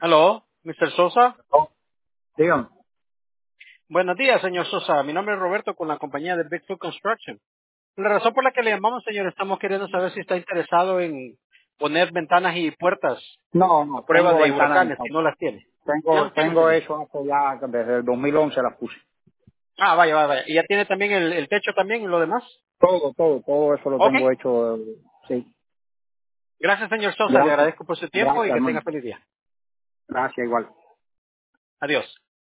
Aló, Mr. Sosa. Oh, dígame. Buenos días, señor Sosa. Mi nombre es Roberto con la compañía de Bigfoot Construction. La razón por la que le llamamos, señor, estamos queriendo saber si está interesado en poner ventanas y puertas No, a no, prueba tengo de ventanas en huracanes, si casa. no las tiene. Ya Tengo, las tiene, tengo señor. eso hace ya, desde el 2011 las puse. Ah, vaya, vaya, vaya. ¿Y ya tiene también el techo también y lo demás? Todo eso lo Ok. tengo hecho, sí. Gracias, señor Sosa. Le Gracias, agradezco por su tiempo y gracias, que hermano. tenga feliz día. Gracias, igual. Adiós.